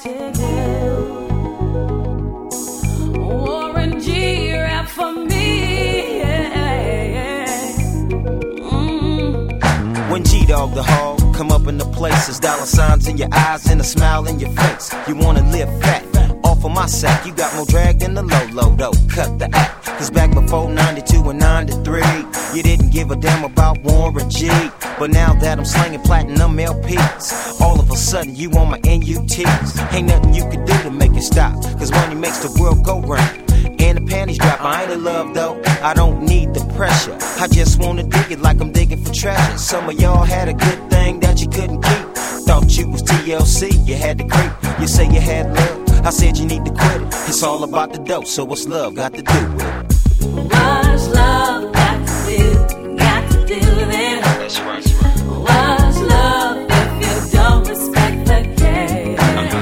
to do. Warren G, rap for me. When G-Dog the Hog come up in the places, dollar signs in your eyes and a smile in your face. You wanna live fat, off of my sack. You got more drag than the low, though. Cut the act. Cause back before 92 and 93, you didn't give a damn about Warren G. But now that I'm slinging platinum LPs, all of a sudden you on my NUTs. Ain't nothing you can do to make it stop, cause money makes the world go round. And the panties drop, I ain't in love though, I don't need the pressure. I just wanna dig it like I'm digging for treasure. Some of y'all had a good thing that you couldn't keep. Thought you was TLC, you had to creep. You say you had love, I said you need to quit it. It's all about the dope, so what's love got to do with it? What's love got to do? Got to do with it. That's right. What's love if you don't respect the game?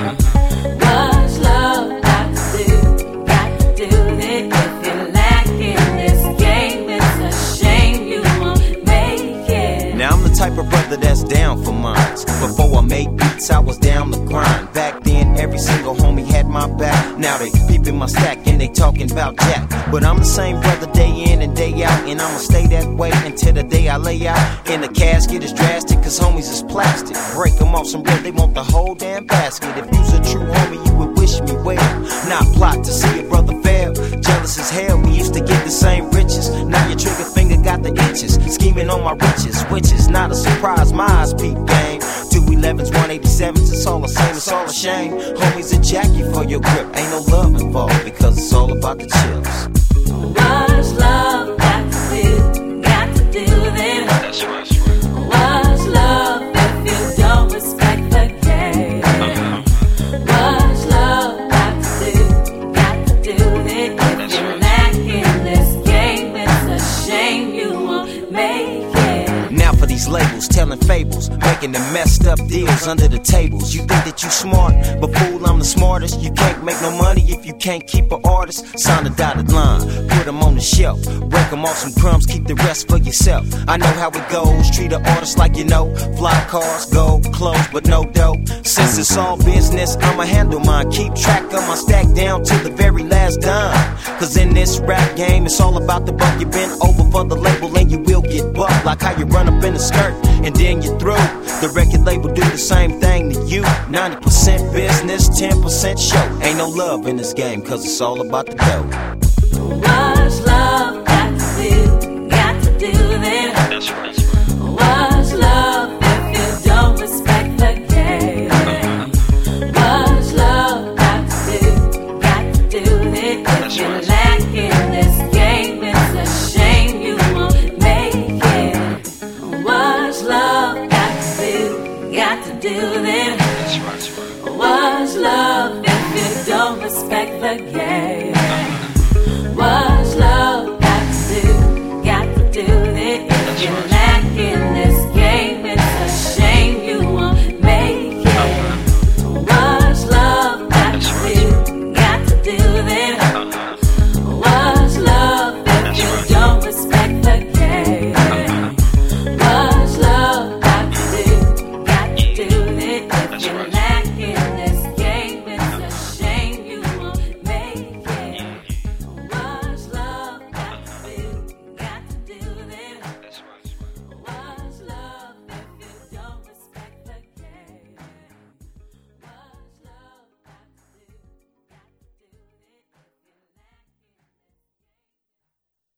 What's love got to do? Got to do with it. If you lack in this game, it's a shame you won't make it. Now I'm the type of brother that's down for mines. Before I made beats, I was down the grind. Back then, every single homie had my back. Now they peeping my stack and they talking about Jack. But I'm the same brother day in and day out, and I'ma stay that way until the day I lay out. And the casket is drastic, cause homies is plastic. Break them off some bread, they want the whole damn basket. If you's a true homie, you would wish me well. Not plot to see a brother fail. Jealous as hell, we used to get the same riches. Now your trigger finger got the itches. Scheming on my riches, which is not a surprise. My eyes peep game. 211s, 187s, it's all the same, it's all a shame. Homies a jackie for your grip. Ain't no love involved, because it's all about the chills. What's love got to do? Got to do with it. That's right. What's love if you don't respect the game? What's love got to do? Got to do with it. If you lack in this game, it's a shame you won't make it. Now for these labels, telling fables, making the messed up deals under the tables. You think that you smart, but fool, I'm the smartest. You can't make no money if you can't keep an artist. Sign a dotted line, put them on the shelf. Break them off some crumbs, keep the rest for yourself. I know how it goes, treat an artist like you know. Fly cars, gold, clothes, but no dough. Since it's all business, I'ma handle mine. Keep track of my stack down to the very last dime. Cause in this rap game, it's all about the buck. You been over for the label and you will get bucked. Like how you run up in a skirt and then you're through. The record label do the same thing to you. 90% business, 10% show. Ain't no love in this game, cause it's all about the dough.